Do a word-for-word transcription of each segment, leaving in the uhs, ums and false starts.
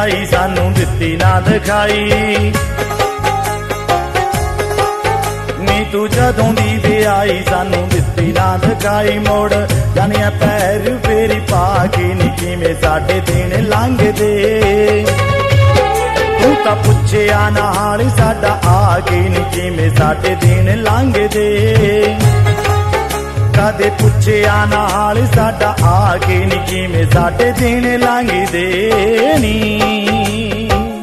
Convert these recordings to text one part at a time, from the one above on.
ਵਿਆਹੀ ਸਾਨੂੰ ਦਿੱਤੀ ਨਾ ਦਿਖਾਈ। ਨੀ ਤੂੰ ਜਦੋਂ ਦੀ ਵਿਆਹੀ ਸਾਨੂੰ ਦਿੱਤੀ ਨਾ ਦਿਖਾਈ। ਮੋੜ ਜਾਣਿਆ ਪੈਰ ਫੇਰੀ ਪਾ ਕੇ ਨੀ ਕਿਵੇਂ ਸਾਡੇ ਦਿਨ ਲੰਘਦੇ। ਤੂੰ ਤਾਂ ਪੁੱਛਿਆ ਨਾ ਹਾਲ ਸਾਡਾ ਆ ਕੇ ਨੀ ਕਿਵੇਂ ਸਾਡੇ ਦਿਨ ਲੰਘਦੇ। ਕਦੇ ਪੁੱਛਿਆ ਨਾ ਹਾਲ ਸਾਡਾ ਆ ਕੇ ਨੀ ਕਿਵੇਂ ਸਾਡੇ ਦਿਨ ਲੰਘਦੇ ਨੀ।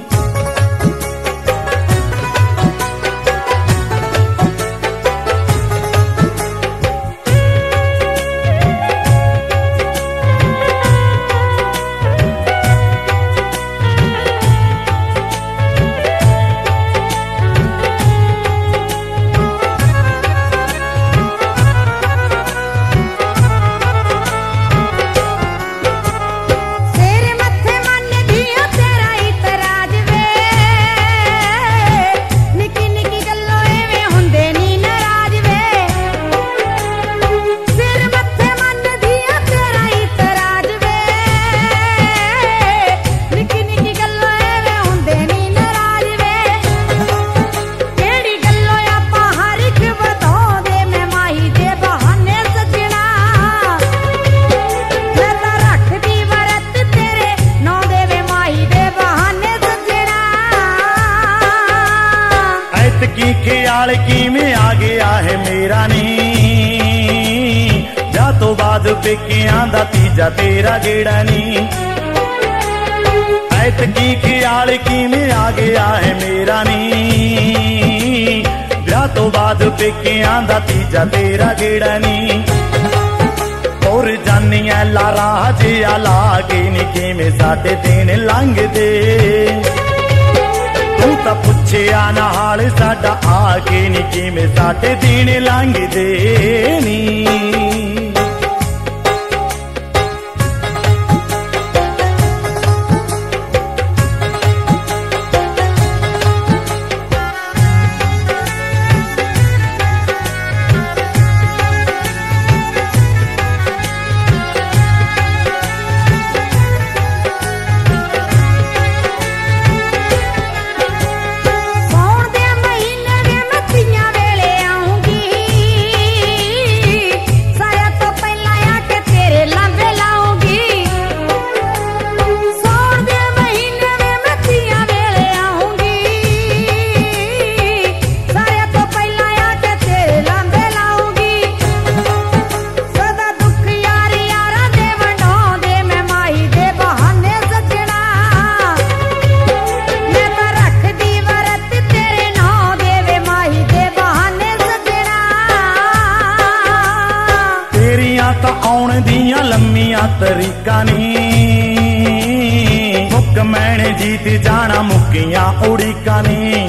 ਕੀ ਖਿਆਲ ਕਿਵੇਂ ਆ ਗਿਆ ਹੈ ਮੇਰਾ ਨੀ। ਵਿਆਹ ਤੋਂ ਬਾਅਦ ਪੇਕਿਆਂ ਦਾ ਤੀਜਾ ਤੇਰਾ ਗੇੜਾ ਨੀ। ਐਤਕੀ ਖਿਆਲ ਕਿਵੇਂ ਆ ਗਿਆ ਹੈ ਮੇਰਾ ਨੀ। ਵਿਆਹ ਤੋਂ ਬਾਅਦ ਪੇਕਿਆਂ ਦਾ ਤੀਜਾ ਤੇਰਾ ਗੇੜਾ ਨੀ। ਹੋਰ ਜਾਨੀਆਂ ਲਾਰਾ ਜਿਹਾ ਲਾ ਕੇ ਨੀ ਕਿਵੇਂ ਸਾਡੇ ਦਿਨ ਲੰਘਦੇ। ਤੂੰ ਤਾਂ ਪੁੱਛਿਆ ਨਾ ਹਾਲ ਸਾਡਾ ਆ ਕੇ ਨੀ ਕਿਵੇਂ ਸਾਡੇ ਦਿਨ ਲੰਘਦੇ ਨੀ। ਤਾਂ ਆਉਣ ਦੀਆਂ ਲੰਮੀਆਂ ਤਰੀਕਾਂ ਨੀ। ਮੁੱਕ ਮੈਣੇ ਜੀਤ ਜਾਣਾ ਮੁੱਕੀਆਂ ਉੜੀਕਾਂ ਨੀ।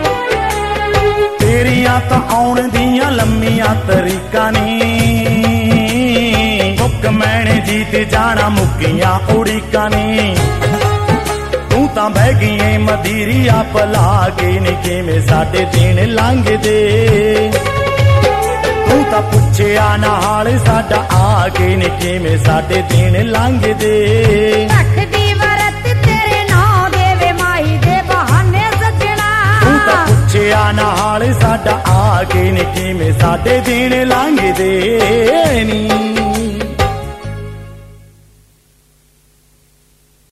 ਤੇਰੀਆਂ ਤਾਂ ਆਉਣ ਦੀਆਂ ਲੰਮੀਆਂ ਤਰੀਕਾਂ ਨੀ। ਮੁੱਕ ਮੈਣੇ ਜੀਤ ਜਾਣਾ ਮੁੱਕੀਆਂ ਉੜੀਕਾਂ ਨੀ। ਤੂੰ ਤਾਂ ਬਹਿ ਗਈ ਮਦੀਰੀ ਆਪ ਲਾ ਕੇ ਨੀ ਕਿਵੇਂ ਸਾਡੇ ਦਿਨ ਲੰਘਦੇ। ਤੂੰ ਤਾਂ ਪੁੱਛਿਆ ਨਾ ਹਾਲ ਸਾਡਾ ਆ ਕੇ ਨੀ ਕਿਵੇਂ ਸਾਡੇ ਦਿਨ ਲੰਘਦੇ। ਰੱਖਦੀ ਵਰਤ ਤੇਰੇ ਨਾਂ ਦੇਵੇ ਮਾਈ ਦੇ ਬਹਾਨੇ ਸੱਜਣਾ। ਤੂੰ ਤਾਂ ਪੁੱਛਿਆ ਨਾ ਹਾਲ ਸਾਡਾ ਆ ਕੇ ਨੀ ਕਿਵੇਂ ਸਾਡੇ ਦਿਨ ਲੰਘਦੇ ਨੀ।